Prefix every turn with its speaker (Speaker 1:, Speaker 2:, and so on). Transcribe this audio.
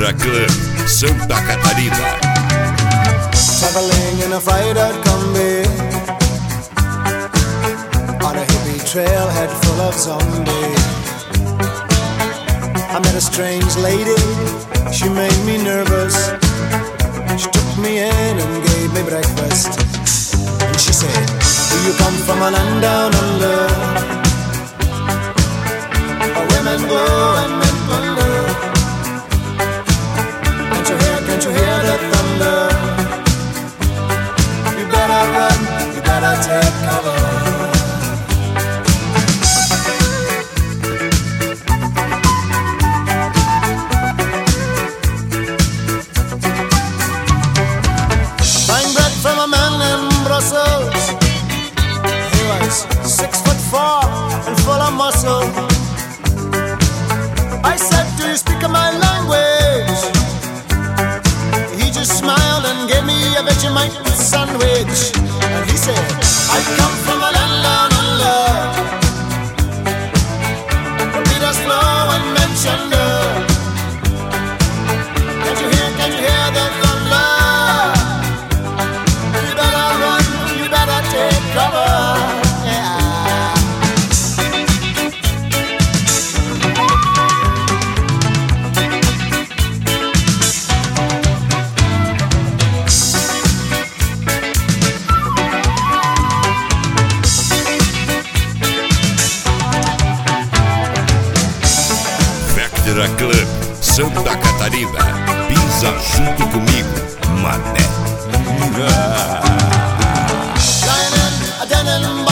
Speaker 1: Vectra Club, Santa Catarina.
Speaker 2: Traveling in a fried-out Kombi on a hippie trailhead full of zombies. I met a strange lady, she made me nervous. She took me in and gave me breakfast. And she said, do you come from a land down under, where women go and men wonder? Can't you hear the thunder? You better run, you better take cover. From a man in Brussels. He was 6'4" and full of muscle. I said, do you speak my language? He just smiled and gave me a Vegemite sandwich. And he said, I come from a land down under, where Peter's flow and Manchester. Can't you hear the thunder? Take cover, yeah.
Speaker 1: Vectra Club, Santa Catarina. Pisa junto comigo, mané.
Speaker 2: Denim